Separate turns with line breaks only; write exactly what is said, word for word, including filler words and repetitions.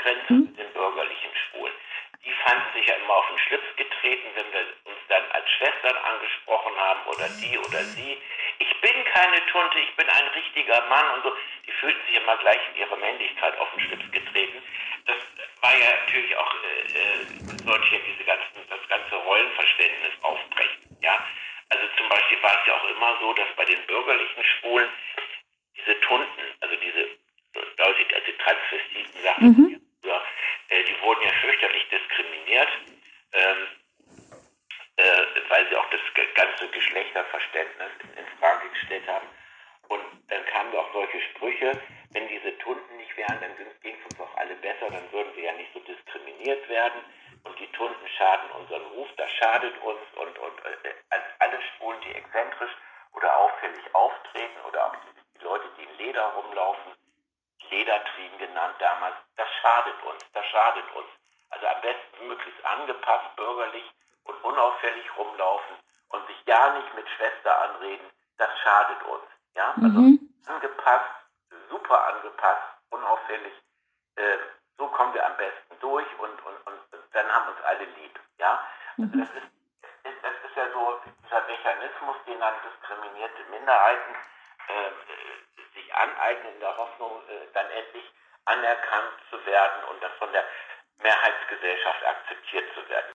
Grenze
Mhm.
zu den bürgerlichen Schwulen. Die fanden sich ja immer auf den Schlips getreten, wenn wir uns dann als Schwestern angesprochen haben oder die oder sie. Ich bin keine Tunte, ich bin ein richtiger Mann und so. Die fühlten sich immer gleich in ihrer Männlichkeit auf den Schlips getreten. Das war ja natürlich auch, äh, äh, sollte ja diese ganzen, das ganze Rollenverständnis aufbrechen. Ja? Also zum Beispiel war es ja auch immer so, dass bei den bürgerlichen Schwulen diese Tunten, also diese Leute, also Transvestiten, sagte man
Mhm.
ja früher, äh, die wurden ja fürchterlich diskriminiert, ähm, äh, weil sie auch das ge- ganze Geschlechterverständnis in, in Frage gestellt haben. Und dann kamen auch solche Sprüche, wenn diese Tunten nicht wären, dann ging es uns auch alle besser, dann würden wir ja nicht so diskriminiert werden. Und die Tunten schaden unseren Ruf, das schadet uns. Und, und äh, also alle Schwulen, die exzentrisch oder auffällig auftreten oder auch die, die Leute, die in Leder rumlaufen, Ledertrieben genannt damals, das schadet uns, das schadet uns. Also am besten möglichst angepasst, bürgerlich und unauffällig rumlaufen und sich ja nicht mit Schwester anreden, das schadet uns. Ja, also
Mhm.
angepasst, super angepasst, unauffällig, äh, so kommen wir am besten durch und, und, und dann haben uns alle lieb. Ja, also das ist, ist, das ist ja so dieser Mechanismus, den dann diskriminierte Minderheiten äh, sich aneignen in der Hoffnung, äh, dann endlich anerkannt zu werden und dann von der Mehrheitsgesellschaft akzeptiert zu werden.